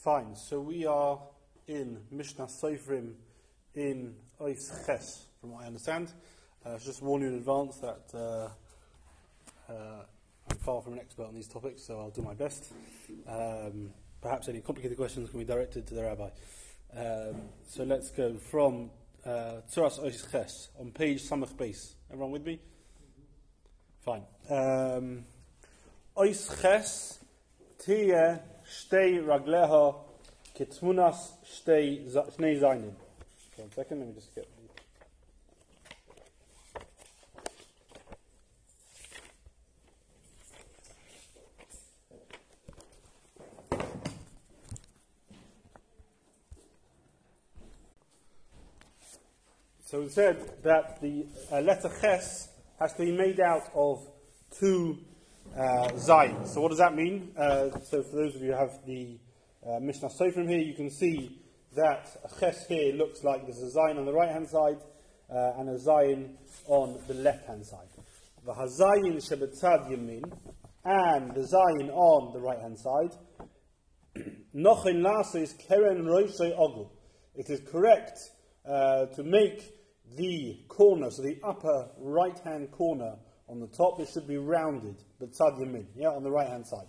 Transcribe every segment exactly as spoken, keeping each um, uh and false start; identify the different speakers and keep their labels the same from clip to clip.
Speaker 1: Fine, so we are in Mishnah Sofrim in Ois Ches, from what I understand. Uh, I should just warn you in advance that uh, uh, I'm far from an expert on these topics, so I'll do my best. Um, perhaps any complicated questions can be directed to the rabbi. Um, so let's go from uh, Tzuras Ois Ches, on page Samach Beis. Everyone with me? Fine. Um, Ois Ches, Tia Shtei Ragleha Kitmunas Shtei Shnei Zainin. One second, let me just get. So we said that the uh, letter Ches has to be made out of two uh, Zayin. So what does that mean? Uh, so for those of you who have the uh, Mishnah Sofrim here, you can see that a Ches here looks like there's a Zayin on the right hand side uh, and a Zayin on the left hand side. The Hazayin Shebetzad Yamin and the Zayin on the right hand side. Nochin Lasa is Keren Roshei Ogul. It is correct uh, to make the corner, so the upper right hand corner on the top, it should be rounded, but tzad yamin, yeah, on the right hand side.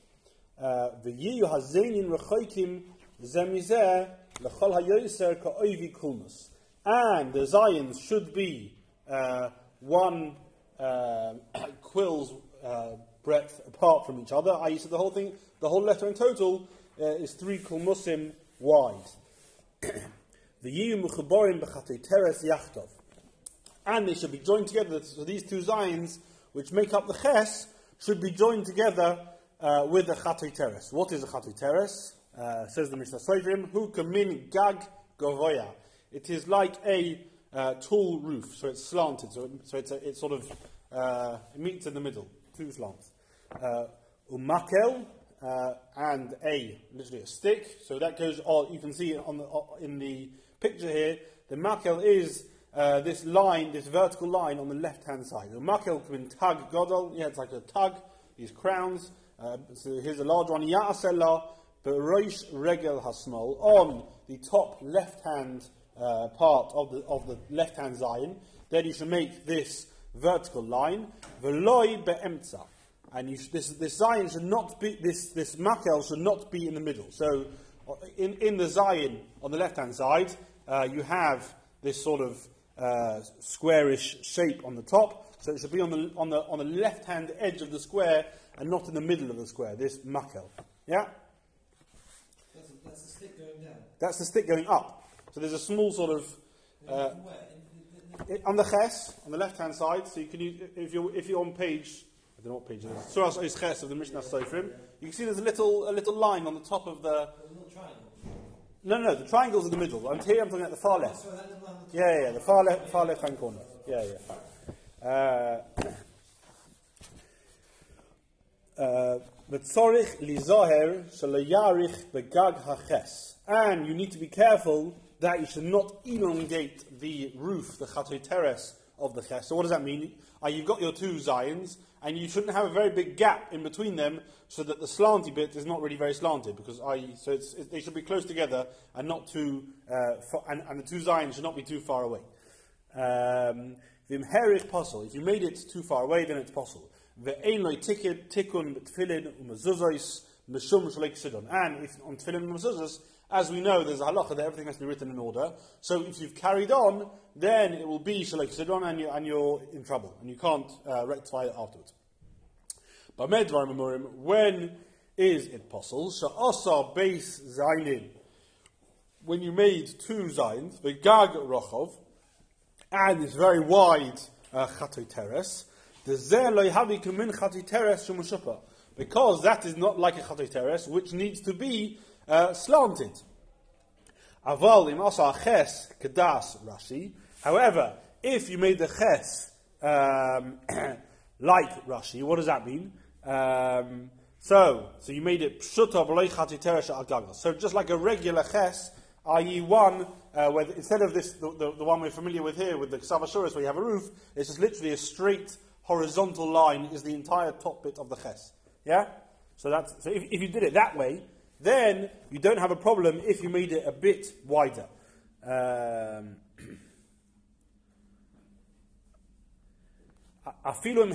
Speaker 1: The yiyu hazeinin rechoikim zemizeh lechol hayoser ka'oivi kulmus, and the zayins should be uh, one uh, quill's uh, breadth apart from each other. I said the whole thing, the whole letter in total uh, is three kulmusim wide. The yiyu muchaborim b'chatei teres yachtov. And they should be joined together. So these two zayins, which make up the ches, should be joined together uh, with the chatei teres. What is a chatei teres? Uh, says the Mishnah Sofrim, hu kamin gag govoya. It is like a uh, tall roof, so it's slanted. So, it, so it's, a, it's sort of uh, it meets in the middle, two slants. Uh, umakel uh, and a literally a stick. So that goes all. You can see on the in the picture here. The makel is Uh, this line, this vertical line on the left-hand side. The makel can be tag godol. Yeah, it's like a tug. These crowns. Uh, so here's a large one. Ya'asella beroish regel hasmol, on the top left-hand uh, part of the of the left-hand zayin. Then you should make this vertical line. Veloi be'emtza, and you should, this this zayin should not be this this makel should not be in the middle. So in in the zayin on the left-hand side, uh, you have this sort of Uh, squarish shape on the top, so it should be on the on the on the left hand edge of the square and not in the middle of the square. This makel, yeah.
Speaker 2: That's, that's the stick going down.
Speaker 1: That's the stick going up. So there's a small sort of uh, it, on the ches on the left hand side. So you can use, if you if you're on page I don't know what page it is. Tzuras Ois Ches of the Mishnah Sofrim. You can see there's a little a little line on the top of the.
Speaker 2: A little triangle.
Speaker 1: No, no, the triangle's in the middle. And here I'm talking at the far left. Yeah, yeah, yeah, the far left, far left hand corner. Yeah, yeah. V'tzorich lizoher shalayarich begag haches. And you need to be careful that you should not elongate the roof, the chatei teres of the ches. So what does that mean? Uh, you've got your two zayins, and you shouldn't have a very big gap in between them, so that the slanty bit is not really very slanted. Because I, so it's, it, they should be close together and not too, uh, far, and, and the two zayins should not be too far away. V'imherich posel. If you made it too far away, then it's possible. Ve'enloi tikun b'tfilin u'mezuzos meshum shalek sidon. And if on tefillin and mezuzos, as we know, there's a halacha that everything has to be written in order. So if you've carried on, then it will be shalek sidon, and you're, and you're in trouble, and you can't uh, rectify it afterwards. But medvar memorim, when is it possible? Sha'asa beis zayin. When you made two zayins, the gag rochov, and it's very wide chatei teres, the zeh lo yahavi kamin chatei teres shumashupa, because that is not like a chatei teres, which needs to be uh, slanted. Aval im asa ches kedas Rashi. However, if you made the ches um, like Rashi, what does that mean? Um, so, so you made it pshuta b'loi chatei teres agagal. So just like a regular ches, that is one uh, where instead of this, the, the, the one we're familiar with here with the Ksav Ashuris, where you have a roof, it's just literally a straight horizontal line is the entire top bit of the ches. Yeah. So that's so if, if you did it that way, then you don't have a problem if you made it a bit wider. Um, Even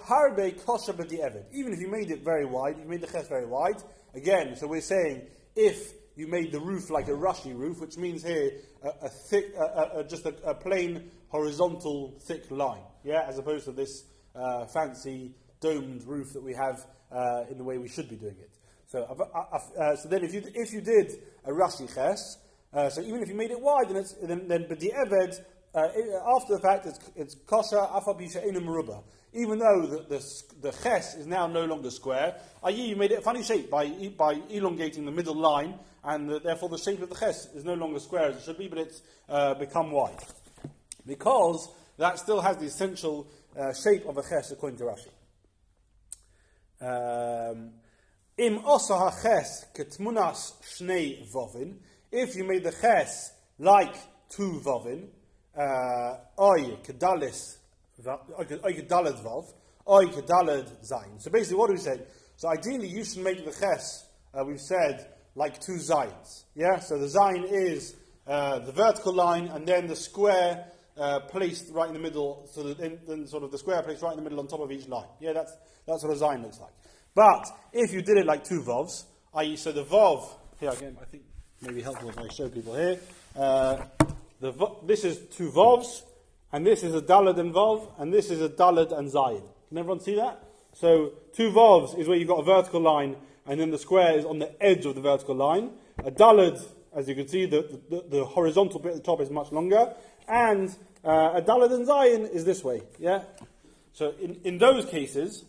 Speaker 1: if you made it very wide, you made the ches very wide. Again, so we're saying if you made the roof like a Rashi roof, which means here a, a thick, a, a, just a, a plain horizontal thick line, yeah, as opposed to this uh, fancy domed roof that we have uh, in the way we should be doing it. So, uh, uh, so then if you if you did a Rashi ches, uh, so even if you made it wide, then it's, then then but the eved. Uh, after the fact, it's, it's kosher, afal bisha inu meruba. Even though the, the, the ches is now no longer square, that is, you made it a funny shape by, by elongating the middle line, and the, therefore the shape of the ches is no longer square as it should be, but it's uh, become wide. Because that still has the essential uh, shape of a ches according to Rashi. Um, Im osa ha-ches ketmunas shnei vovin. If you made the ches like two vovin, Oy kedalis, oy kedalad vav, oy kedalad zayin. So basically, what do we say? So ideally, you should make the ches. Uh, we've said like two zayins. Yeah. So the zayin is uh, the vertical line, and then the square uh, placed right in the middle. So that then, then sort of the square placed right in the middle on top of each line. Yeah. That's that's what a zayin looks like. But if you did it like two vavs, that is, so the vav here again, I think maybe helpful if I show people here. Uh, The, this is two vavs, and this is a dalad and vav, and this is a dalad and zayin. Can everyone see that? So two vavs is where you've got a vertical line, and then the square is on the edge of the vertical line. A dalad, as you can see, the, the, the horizontal bit at the top is much longer, and uh, a dalad and zayin is this way. Yeah. So in, in those cases,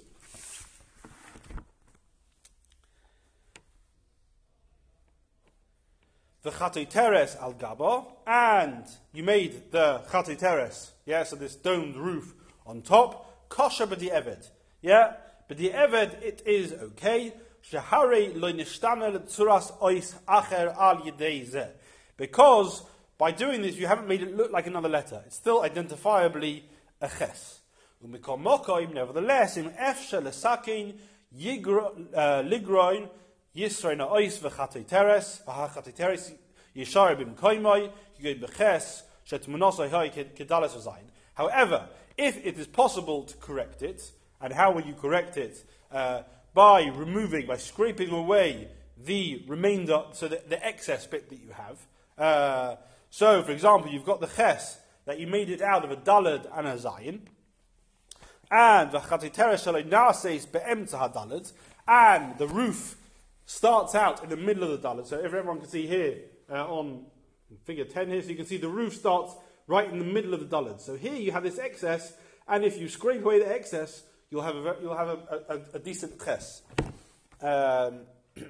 Speaker 1: the chatei teres al gaba, and you made the chatei teres, yeah, so this domed roof on top, kosher b'di eved, yeah, b'di eved it is okay, shehare lo nishtana l'tzuras ois acher al yedei zeh, because by doing this you haven't made it look like another letter, it's still identifiably a ches. Umikol mokoim, nevertheless, in efshe lesakin ligroin, Yisrael na ois v'chatei teres, v'chatei teres yishar b'im koimai, yiged b'ches, shet munosai hai kedalas v'zayin. However, if it is possible to correct it, and how will you correct it? Uh, by removing, by scraping away the remainder, so the, the excess bit that you have. Uh, so, for example, you've got the ches, that you made it out of a dalad and a zayin, and v'chatei teres shaloi naseis be'emtza ha-dalad, and the roof starts out in the middle of the dalad. So if everyone can see here uh, on figure ten here, so you can see the roof starts right in the middle of the dalad. So here you have this excess, and if you scrape away the excess, you'll have a you'll have a, a, a decent ches. Um,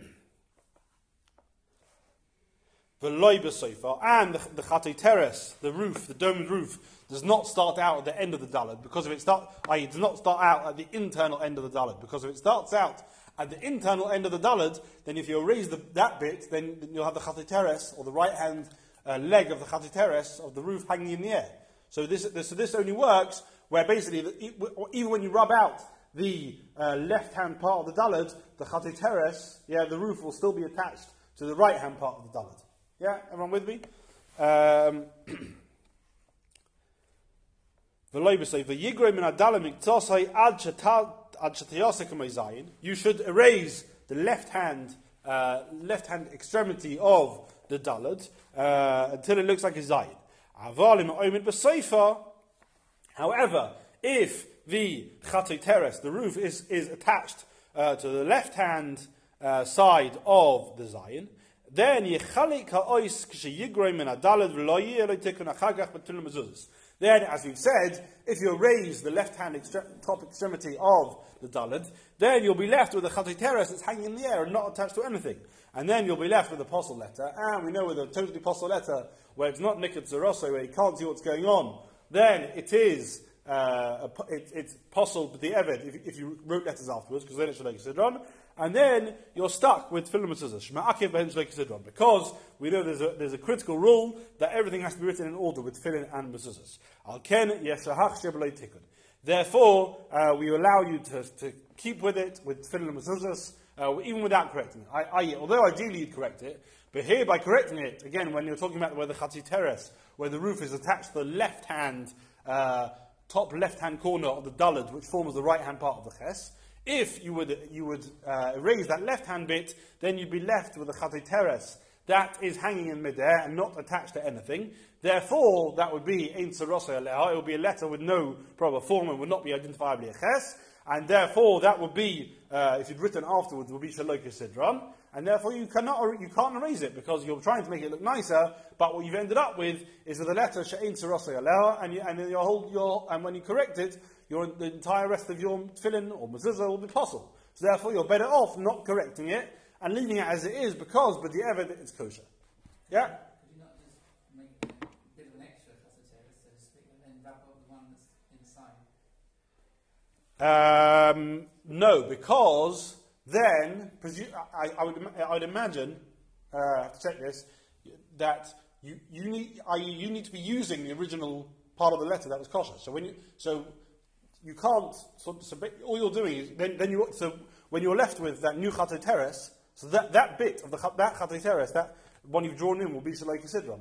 Speaker 1: the loiba sofa and the, the chatei teres, the roof, the domed roof, does not start out at the end of the dalad because if it start, that is, does not start out at the internal end of the dalad, because if it starts out at the internal end of the dalad, then if you erase the, that bit, then, then you'll have the chatei teres, or the right hand uh, leg of the chatei teres of the roof hanging in the air. So this, this, so this only works where basically, the, even when you rub out the uh, left hand part of the dalad, the chatei teres, yeah, the roof will still be attached to the right hand part of the dalad. Yeah, everyone with me? Um, you should erase the left hand uh, left hand extremity of the dalad uh, until it looks like a zayin. However, if the chatei teres, the roof, is, is attached uh, to the left hand uh, side of the zayin, then yechalik ha'ois k'sheyigroim min ha'dalad v'lo yeh lo tikun achagach b'tul mezuzos. Then, as we've said, if you erase the left-hand extre- top extremity of the dalad, then you'll be left with a chatei teres that's hanging in the air and not attached to anything. And then you'll be left with a posel letter. And we know with a totally posel letter, where it's not nikud zeroso, where you can't see what's going on, then it is uh, a, it, it's posel the eved if, if you wrote letters afterwards, because then it's shleik sidron. And then you're stuck with tefillin mitzvahs, shma'akev b'hen shleik sidron, because we know there's a, there's a critical rule that everything has to be written in order with tefillin and mitzvahs. Al ken yeshahach sheblei tikkun. Therefore, uh, we allow you to, to keep with it with tefillin and mitzvahs, uh, even without correcting it. I, I, although ideally you'd correct it, but here by correcting it, again, when you're talking about where the Chatzi Teres, where the roof is attached to the left-hand, uh, top left-hand corner of the Daled, which forms the right-hand part of the Ches, if you would you would uh, erase that left-hand bit, then you'd be left with the Chatzi Teres that is hanging in midair and not attached to anything. Therefore, that would be Ein Tzarosei Aleha. It would be a letter with no proper form and would not be identifiably a Ches. And therefore, that would be, uh, if you'd written afterwards, would be Shalok Sidron. And therefore, you cannot, you can't erase it because you're trying to make it look nicer. But what you've ended up with is with a letter She'ein Tzarosei Aleha, and you, and your whole your and when you correct it, your the entire rest of your tefillin or mezuzah will be possible. So therefore, you're better off not correcting it and leaving it as it is because, but the evidence it's kosher. Yeah.
Speaker 3: Could you not just make a bit of an extra chasateris, so to speak, and then wrap up the one that's inside?
Speaker 1: Um, no, because then presu- I, I would I would imagine uh, I have to check this that you you need that is you need to be using the original part of the letter that was kosher. So when you so you can't so, so all you're doing is then then you so when you're left with that new Chatei Teres, so that, that bit of the that Chatei Teres, that one you've drawn in will be Shalok Sidron.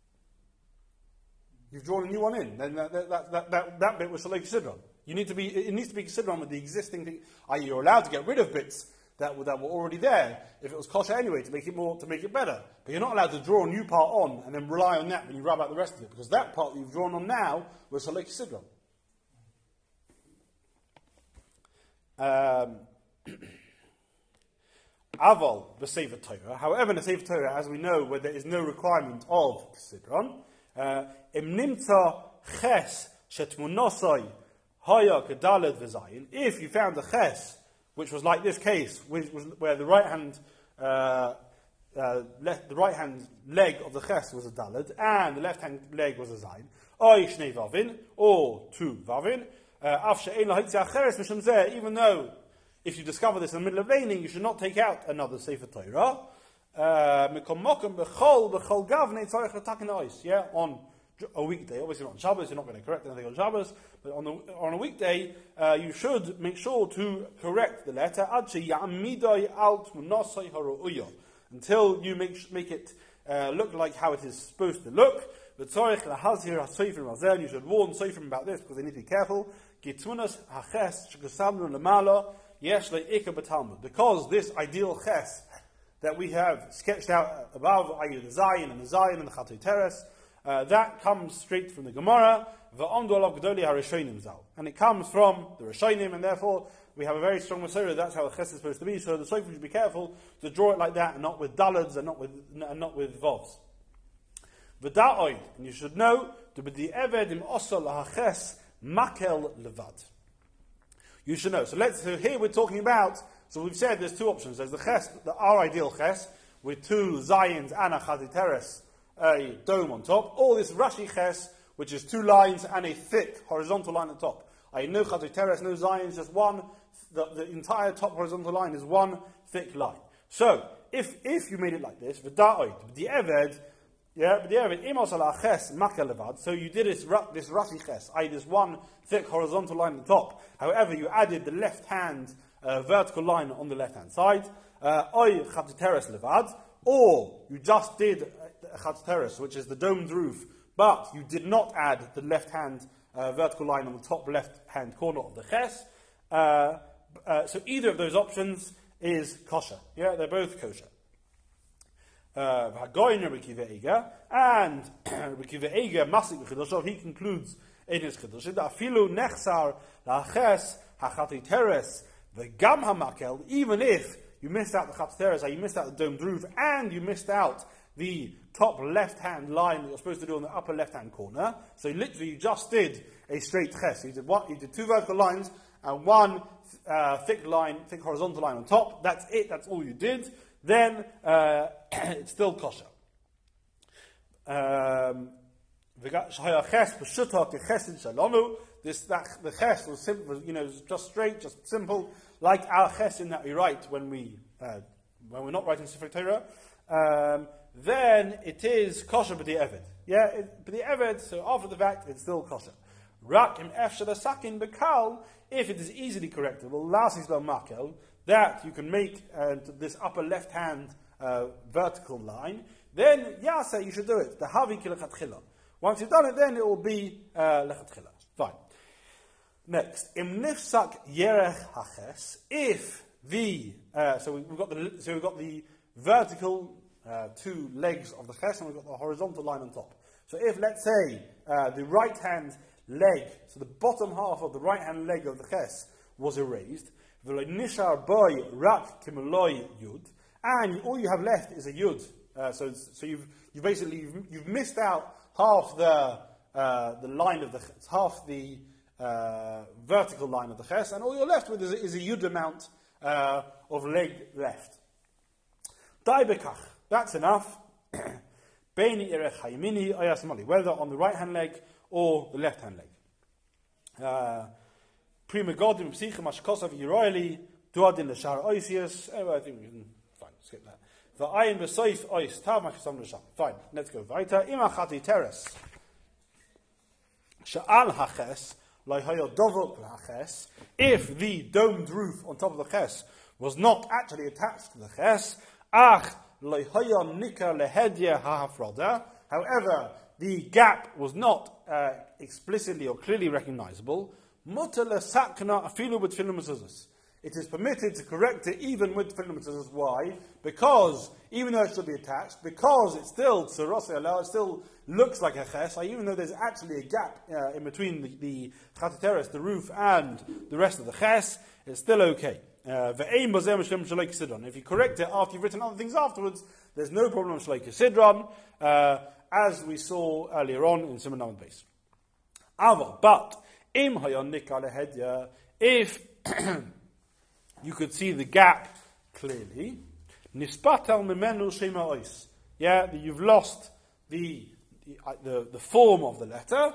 Speaker 1: You've drawn a new one in, then that that that, that, that bit was Shalok Sidron. You need to be it needs to be considered with the existing thing. that is, you're allowed to get rid of bits that were that were already there if it was kosher anyway to make it more to make it better. But you're not allowed to draw a new part on and then rely on that when you rub out the rest of it, because that part that you've drawn on now was Shalok Sidron. Um, Aval b'Sefer Torah. However, in the Sefer Torah, as we know, where there is no requirement of Sidron, im nimtza ches shetmunosai haya kedaled v'zayin. If you found a ches which was like this case, which was where the right hand uh, uh, left, the right hand leg of the ches was a daled and the left hand leg was a zayin, oy shnei vavin or two vavin. Uh, even though, if you discover this in the middle of laning, you should not take out another Sefer Torah. Uh, yeah, on a weekday, obviously not on Shabbos, you're not going to correct anything on Shabbos, but on, the, on a weekday, uh, you should make sure to correct the letter until you make, make it uh, look like how it is supposed to look. You should warn Sofrim about this because they need to be careful. Because this ideal ches that we have sketched out above, that is the Zayin and the Zayin and the Chatei Teres, uh, that comes straight from the Gemara, and it comes from the Rishonim, and therefore we have a very strong Masorah. That's how a ches is supposed to be. So the Sofrim should be careful to draw it like that, and not with dalads and not with and not with vovs. And you should know to be the eved im osol lahaches makel levad. You should know. So let's. So here we're talking about. So we've said there's two options. There's the ches, the our ideal ches, with two zayins and a Chatei Teres, a dome on top. Or this Rashi ches, which is two lines and a thick horizontal line on top. I no Chatei Teres, no zayins, just one. The, the entire top horizontal line is one thick line. So if if you made it like this, v'da'oid, the eved. Yeah, but the Evid, imos ala ches makalevad. So you did this this Rashi ches, that is this one thick horizontal line on the top. However, you added the left hand uh, vertical line on the left hand side. Oy Chatei Teres levad, or you just did Chatei Teres, which is the domed roof, but you did not add the left hand uh, vertical line on the top left hand corner of the ches. Uh, uh, so either of those options is kosher. Yeah, they're both kosher. Uh, and Rabbi Akiva Eiger, Masik Chidoshav, he concludes in his Chidoshav that Afilu Nechsar Laches HaChatei Teres V'Gam HaMakel, even if you missed out the Chatei Teres, you missed out the domed roof, and you missed out the top left-hand line that you're supposed to do on the upper left-hand corner. So literally, you just did a straight ches. You did one, you did two vertical lines and one uh, thick line, thick horizontal line on top. That's it. That's all you did. Then uh, it's still kosher. Um, this that the ches was simple, you know, just straight, just simple, like our ches in that we write when we uh, when we're not writing Sefer Torah. Um, then it is kosher b'di eved. Yeah, it, b'di eved. So after the fact, it's still kosher. Rak im efshar sakin bekal. If it is easily correctable, lasis lo makel. that you can make uh, this upper left-hand uh, vertical line, then yasa, you should do it. The havi kilechatchila. Once you've done it, then it will be uh, lechatchila. Fine. Next, im nifsak yerech haches. If the uh, so we've got the so we've got the vertical uh, two legs of the ches, and we've got the horizontal line on top. So if, let's say, uh, the right hand leg, so the bottom half of the right hand leg of the ches was erased, nishar boy rak kimuloi yud, and all you have left is a yud. Uh, so so you've you basically you've, you've missed out half the uh, the line of the half the uh, vertical line of the ches, and all you're left with is, is a yud amount uh, of leg left. Dai bekach, that's enough. Beini erech hayimini ayasmali, whether on the right hand leg or the left hand leg. Uh, Prima godim psichim ashkosav yiroili duadin l'shar oisius. Anyway, I think we can fine skip that. The ayin b'soif ois tav makasam l'sham. Fine, let's go weiter. Imachati teres sha'al haches loihoyo dovok haches. If the domed roof on top of the ches was not actually attached to the ches, ach loihoyo nika lehedya ha'hafroda. However, the gap was not uh, explicitly or clearly recognizable. It is permitted to correct it even with tefillin mezuzos. Why? Because even though it should be attached, because it's still tzarosei aleh, it still looks like a ches, even though there's actually a gap uh, in between the, the chatiteres, the roof, and the rest of the ches, it's still okay. Uh, if you correct it after you've written other things afterwards, there's no problem with shleika sidron, uh, as we saw earlier on in Simon Namad base. But if you could see the gap clearly, yeah, that you've lost the the, uh, the the form of the letter.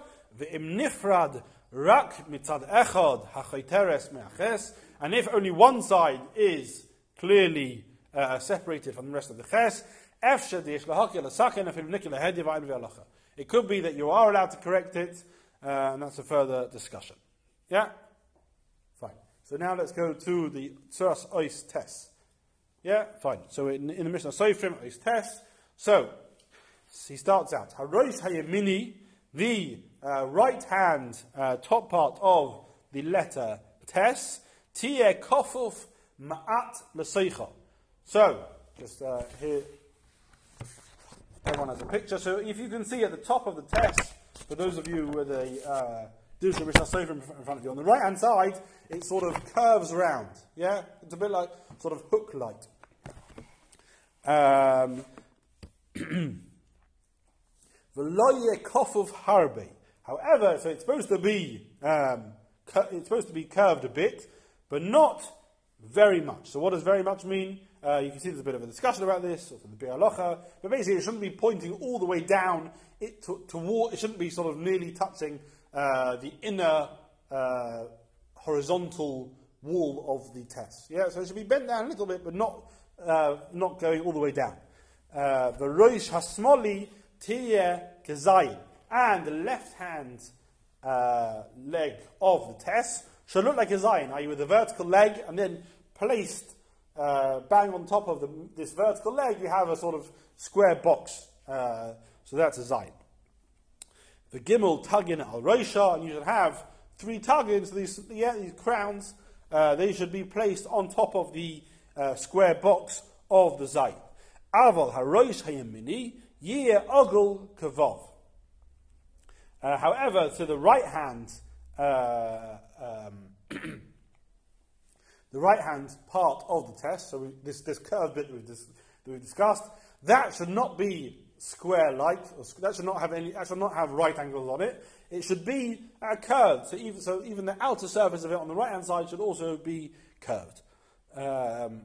Speaker 1: And if only one side is clearly uh, separated from the rest of the ches, it could be that you are allowed to correct it. Uh, and that's a further discussion. Yeah? Fine. So now let's go to the Tzuras Ois Tes. Yeah? Fine. So in, in the Mishnah Sofrim Ois Tes, so he starts out, Harois Hayemini, the uh, right hand uh, top part of the letter Tes, Tiye Kofuf Ma'at L'Seicha. So, just uh, here, everyone has a picture. So if you can see at the top of the Tes, for those of you with a uh, Dusha Mishnah Sofrim in front of you, on the right hand side, it sort of curves around. Yeah? It's a bit like, sort of hook-like. Um, V'loye kofuf harbe. However, so it's supposed to be, um, cu- it's supposed to be curved a bit, but not very much. So what does very much mean? Uh, you can see there's a bit of a discussion about this, or the Biur Halacha, but basically it shouldn't be pointing all the way down. It to, toward, it shouldn't be sort of nearly touching uh, the inner uh, horizontal wall of the test. Yeah, so it should be bent down a little bit, but not uh, not going all the way down. The roish hasmoli tiye kezayin, and the left hand uh, leg of the test should look like a zayin, that is, with a vertical leg, and then placed uh, bang on top of the, this vertical leg, you have a sort of square box. Uh, So that's a zayin. The gimel tagin al roisha, and you should have three tagins. These, yeah, these crowns, uh, they should be placed on top of the uh, square box of the zayin. Aval haroish hayemini yeh ogel kavov. However, to the right hand, uh, um, the right hand part of the test, so we, this this curved bit we've, dis, that we've discussed, that should not be square-like, or that should not have any. That should not have right angles on it. It should be uh, curved. So even so, even the outer surface of it on the right-hand side should also be curved. Um,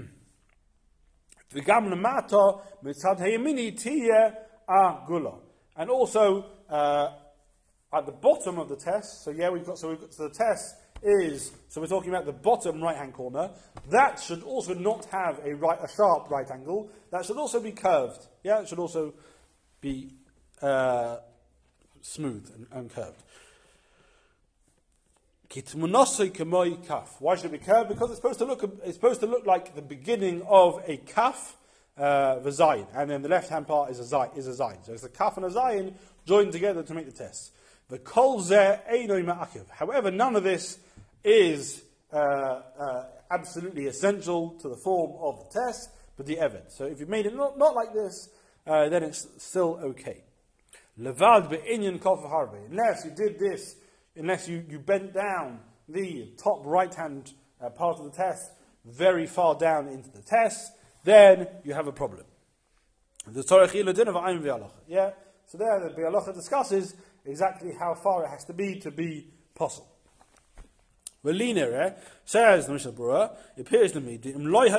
Speaker 1: and also uh, at the bottom of the test. So yeah, we've got so we've got so the test is so we're talking about the bottom right-hand corner. That should also not have a right a sharp right angle. That should also be curved. Yeah, it should also be uh, smooth and, and curved. Kitmunosoi kemoi kaf. Why should it be curved? Because it's supposed to look it's supposed to look like the beginning of a kaf, uh, the zayin, and then the left hand part is a zayin. Is a zayin. So it's a kaf and a zayin joined together to make the test. The kol zeh einoi ma'akiv. However, none of this is uh, uh, absolutely essential to the form of the test, but the eved. So if you made it not, not like this, uh, then it's still okay. Levad be'inyan kol harbe. Unless you did this. Unless you, you bent down the top right-hand uh, part of the test very far down into the test, then you have a problem. The Yeah, so there the Bialocha discusses exactly how far it has to be to be possible. Veliner says the Mishnah Berurah, it appears to me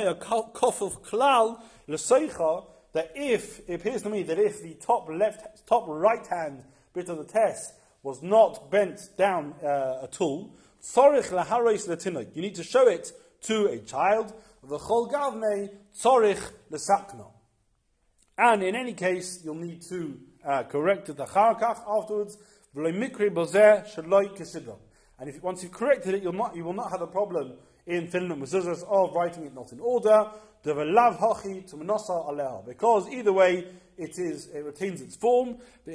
Speaker 1: that if it appears to me that if the top left, top right-hand bit of the test was not bent down uh, at all, you need to show it to a child. And in any case, you'll need to uh, correct it afterwards. And if once you've corrected it, you'll not, you will not have a problem in Finland with scissors of writing it not in order. Because either way, it is it retains its form.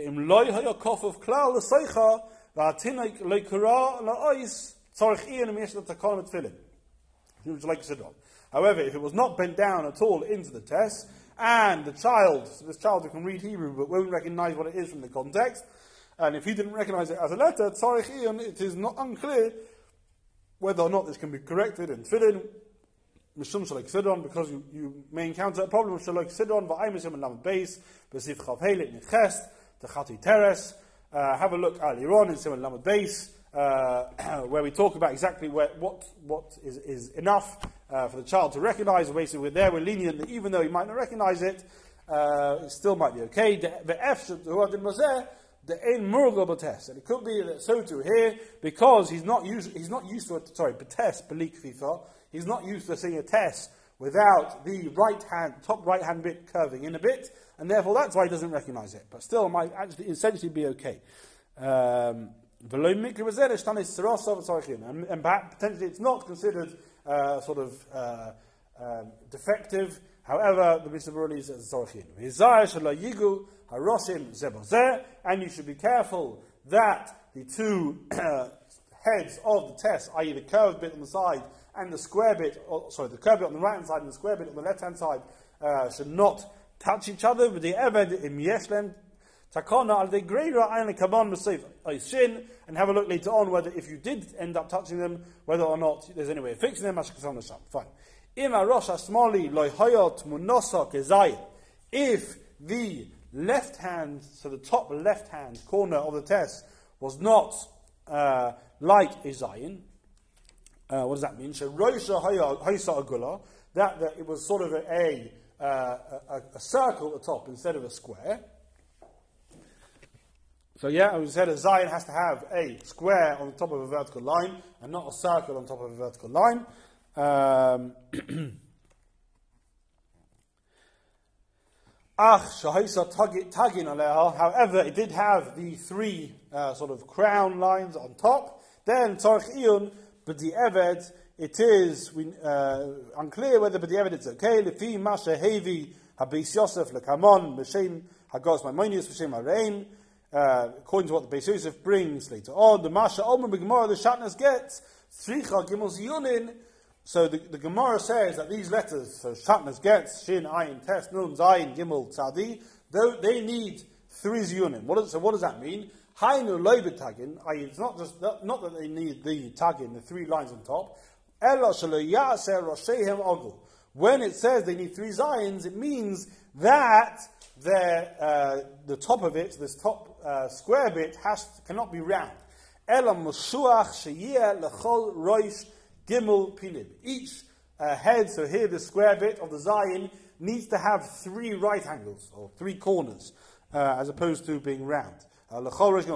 Speaker 1: However, if it was not bent down at all into the test, and the child, so this child who can read Hebrew but won't recognize what it is from the context, and if he didn't recognize it as a letter, it is not unclear whether or not this can be corrected in tefillin. Mishum Shalek Sidon, because you, you may encounter a problem with Shalek Sidon, Va'aymisim and Lamed Beis, Besif Chav Heilit Nechest, Techati Teres. Have a look earlier on in Simon Lamed Beis, uh, where we talk about exactly where, what what is, is enough uh, for the child to recognize. Basically, we're there, we're lenient that even though he might not recognize it, uh, it still might be okay. The F the ein murgal b'tes, and it could be that so too here, because he's not used he's not used to it. Sorry, b'tes belik fifa. He's not used to seeing a test without the right hand, top right hand bit curving in a bit, and therefore that's why he doesn't recognize it. But still, it might actually essentially be okay. Um, and, and perhaps potentially it's not considered uh, sort of uh, um, defective. However, the Mishnah Berurah says and you should be careful that the two uh, heads of the test, that is the curved bit on the side and the square bit, or, sorry, the curved bit on the right hand side and the square bit on the left hand side uh, should not touch each other. But the eved im yeshlem takona al degreira ayin kaban b'seif shin, and have a look later on whether if you did end up touching them, whether or not there's any way of fixing them. Fine. If the left hand, so the top left hand corner of the test was not uh, like a zayin, uh, what does that mean? So Rosha Haysa Agula, that that it was sort of a a, uh, a a circle at the top instead of a square. So yeah, we said a zayin has to have a square on the top of a vertical line and not a circle on top of a vertical line. Um, However, it did have the three uh, sort of crown lines on top. Then tzarich iyun, but the eved, it is we, uh, unclear whether but the eved it's okay. Lefi masha hevi habis Yosef lekamon b'shem hagos maimonius b'shem harein. According to what the Beis Yosef brings later on, the masha omer b'gemara the shatnas gets tzricha gimel ziyunin. So the, the Gemara says that these letters, so Shatnas gets, Shin, Ayin, Tes, Nun, Zayin, Gimel, Tzadi, they need three ziyunim. What is, so what does that mean? Hainu loibet tagin, that is, it's not just that, not that they need the tagin, the three lines on top. Ela shelo ya'aseh roshehem ogul. When it says they need three zayins, it means that uh, the top of it, this top uh, square bit, has cannot be round. Ela mushuach sheyeh lechol roish Gimel Pinim. Each uh, head, so here the square bit of the Zayin, needs to have three right angles, or three corners, uh, as opposed to being round. And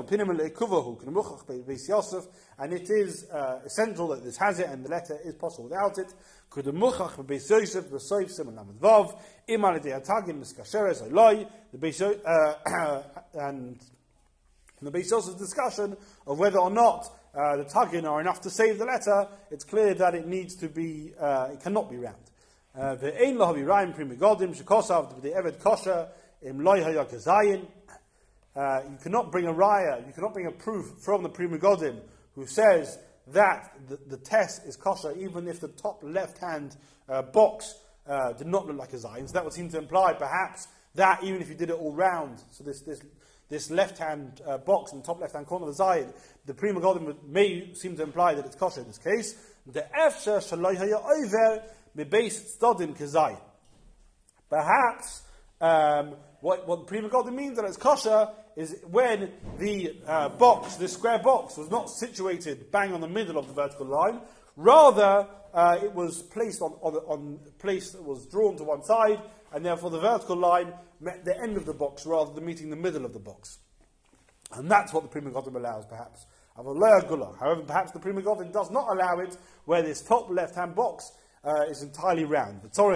Speaker 1: it is uh, essential that this has it, and the letter is possible without it. The uh, and the Beis Yosef's discussion of whether or not Uh, uh, the tagin are enough to save the letter, it's clear that it needs to be, uh, it cannot be round. Ve'ein lo havirayim pri megodim shekosav the evet kosher im loy haya kazayin. You cannot bring a raya, you cannot bring a proof from the Pri Megodim who says that the, the test is kosher even if the top left-hand uh, box uh, did not look like a zayin. So that would seem to imply perhaps that even if you did it all round, so this this this left-hand uh, box in the top left-hand corner of the zayin, the Pri Megodim may seem to imply that it's kosher in this case. The efsher shaloi haya over mebeis tzodim kazayin. Perhaps um, what what the Pri Megodim means that it's kosher is when the uh, box, this square box, was not situated bang on the middle of the vertical line. Rather, uh, it was placed on, on, on place that was drawn to one side, and therefore the vertical line met the end of the box rather than meeting the middle of the box. And that's what the Pri Megodim allows, perhaps. However, perhaps the Pri Megodim does not allow it where this top left-hand box uh, is entirely round. So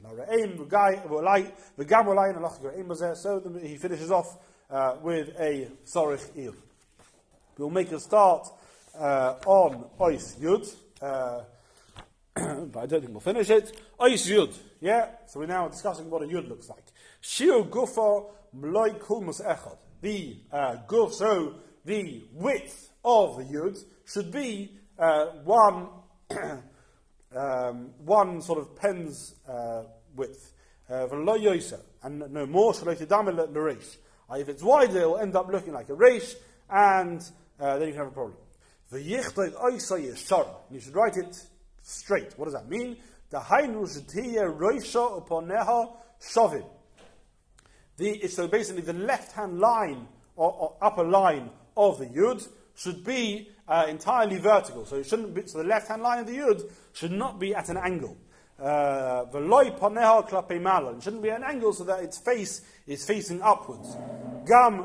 Speaker 1: he finishes off Uh, with a sorich il. We'll make a start uh, on Ois Yud, uh, but I don't think we'll finish it. Ois Yud, yeah? So we're now discussing what a Yud looks like. Shir Gufa Mloi Kulmus Echad. The uh, guf, so the width of the Yud should be uh, one um, one sort of pen's uh, width. V'lo yoser, and no more. Shaloi tidamel l'reish. If it's wider, it will end up looking like a reish, and uh, then you can have a problem. You should write it straight. What does that mean? The, so basically, the left-hand line or, or upper line of the yud should be uh, entirely vertical. So it shouldn't be. So the left-hand line of the yud should not be at an angle. Uh, it shouldn't be an angle so that its face is facing upwards. Gam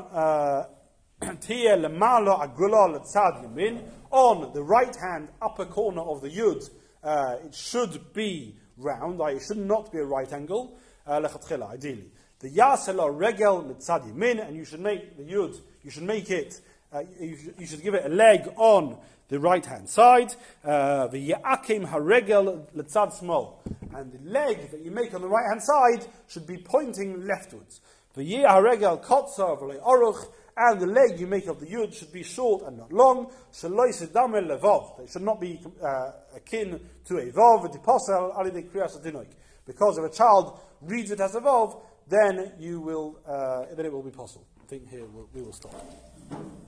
Speaker 1: on the right hand upper corner of the yud, uh, it should be round. It should not be a right angle. Uh, ideally, the yasela regel mitzad yamin, and you should make the yud. You should make it. Uh, you, should, you should give it a leg on the right-hand side. The ya'akim haregel letzad small, and the leg that you make on the right-hand side should be pointing leftwards. The yeh haregel kotzer v'lei oruch, and the leg you make of the yud should be short and not long. Shaloi sedamel levov, they should not be uh, akin to a vov. V'tiposel alidei kriyas adinoik, because if a child reads it as a vov, then you will, uh, then it will be possible. I think here we'll, we will stop.